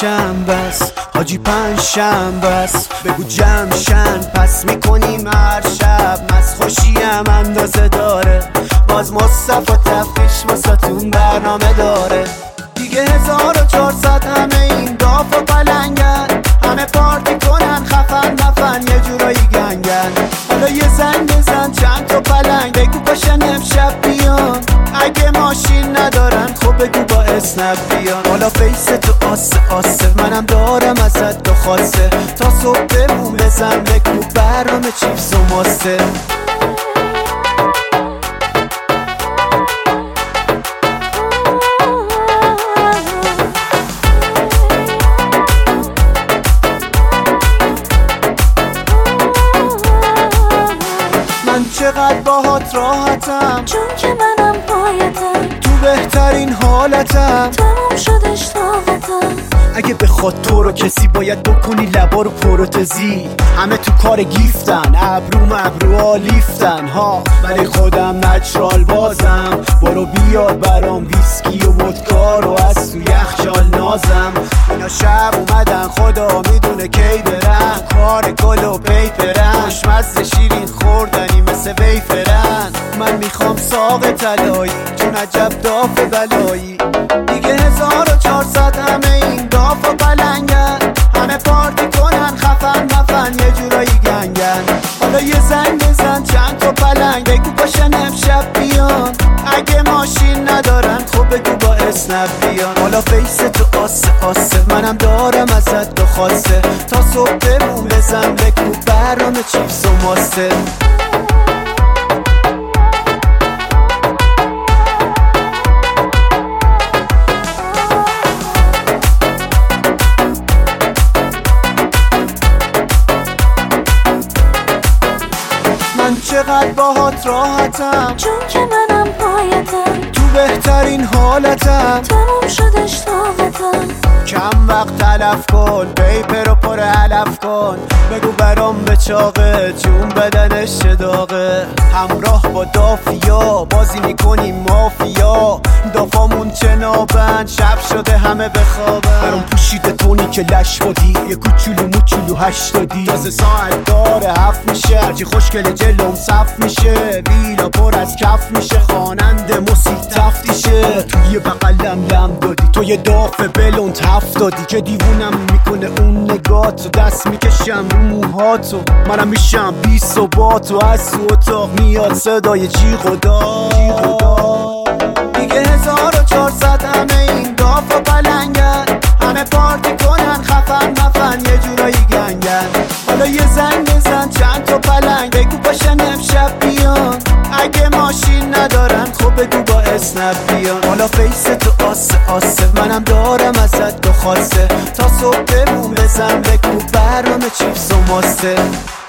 شنبه است حاجی، پنجشنبه است. بگو جمشن پس میکنیم هر شب. مس خوشیم اندازه داره، باز مصطفی تفتیش واسه برنامه داره. دیگه 1400 همه این داف و پلنگن، همه پارتی کنن خفن نفن یه جورایی گنگن. حالا یه زنگ بزن چند تا پلنگ، بگو باشن امشب بیان. اگه ماشین ندارن خب بگو با اسنپ بیان. حالا فیس تو آسه منم دارم ازت دو خواسته. تا صبح بمون بزن بگو برنامه چیپس و ماسته. من چقدر باهات راحتم، چون که منم پایتم. تو بهترین حالتم، تموم شدش طاقتم. اگه بخواد تو رو کسی باید بکنی لبا رو پروتزی. همه تو کار گیفتن، ابرو لیفتن ها، ولی خودم نچرال بازم. برو بیار برام ویسکی و ودکا رو از تو یخچال نازم. اینا شب اومدن خدا میدونه کی برن، کار گل و پیپرن. خوشمزه شیرین خوردنی مثل ویفرن. من میخوام ساق طلایی چون عجب داف بلایی. دیگه 1400 همه این داف و پلنگن، همه پارتی کنن خفن نفن یه جورایی گنگن. حالا یه زنگ بزن چند تا پلنگ، بگو باشن امشب بیان. اگه ماشین ندارن خب بگو با اسنپ بیان. حالا فیس تو آسه منم دارم ازت دو خواسته. تا صبح بمون بزن بگو برنامه چیپس و ماسته. من چقدر باهات راحتم، چون که منم پایتم. تو بهترین حالتم، تموم شدش طاقتم. کم وقت تلف کن، پیپر رو پر علف کن. بگو برام به چاقه جون بدنش چه داغه. همراه با دافیا بازی میکنیم مافیا. دافامون چه نابند، شب شده همه بخوابن. برام پوشیده تونی که لش بودی، یه کوچولو موچولو 80. تازه ساعت داره 7 میشه، هرچی خوشگل جلوم صف میشه. ویلا پر از کف میشه، خواننده موسیقی تفتیشه. توی بغلم لم دادی، تو یه داف بلوند 70 که دیوونم میکنه اون نگاتو. دست میکشم رو موهاتو، منم میشم بی ثباتو. از تو اتاق میاد صدای جیغ و داد. دیگه 1400 همه این داف و پلنگن، همه پارتی کنن خفن نفن یه جورایی گنگن. حالا یه زنگ بزن چند تا پلنگ، بگو باشن امشب بیان. اگه ماشین ندارن خب بگو با اسنپ بیان. حالا فیس تو آسه منم دارم ازت دو خواسته. تا صبح بمون بزن بگو برنامه چیپس و ماسته.